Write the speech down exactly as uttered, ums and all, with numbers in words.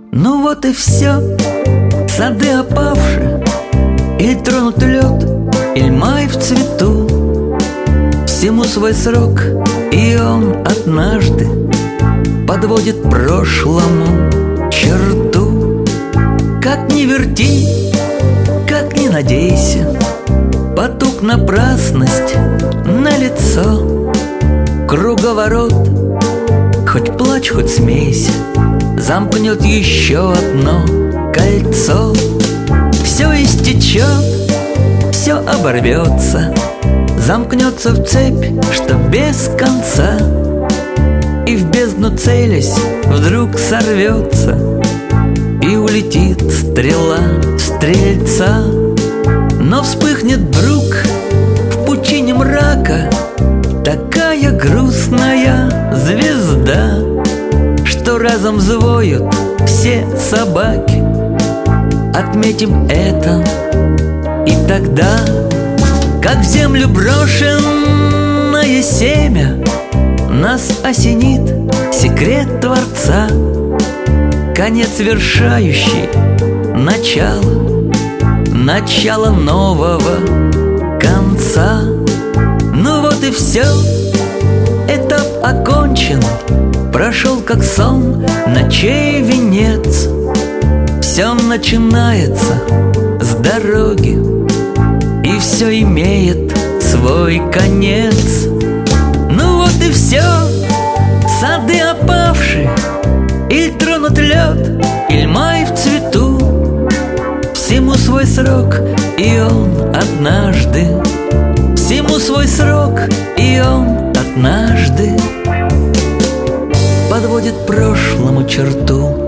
Ну вот и все, сады опавши, или тронут лед, или май в цвету. Всему свой срок, и он однажды подводит прошлому черту. Как ни верти, как ни надейся, потуг напрасность налицо. Круговорот, хоть плачь, хоть смейся, замкнет еще одно кольцо. Все истечет, все оборвется, замкнется в цепь, что без конца. И в бездну целясь, вдруг сорвется, и улетит стрела стрельца. Но вспыхнет вдруг в пучине мрака такая грустная звезда, что разом взвоют все собаки. Отметим это, и тогда, как в землю брошенное семя, нас осенит секрет Творца, конец вершающий начало, начало нового конца. Ну вот и все, этап окончен, прошел как сон ночей венец. Все начинается с дороги, и все имеет свой конец. Ну вот и все, сады опавшие, или тронут лед, или май в цвету. Всему свой срок, и он однажды, всему свой срок, и он однажды подводит прошлому черту.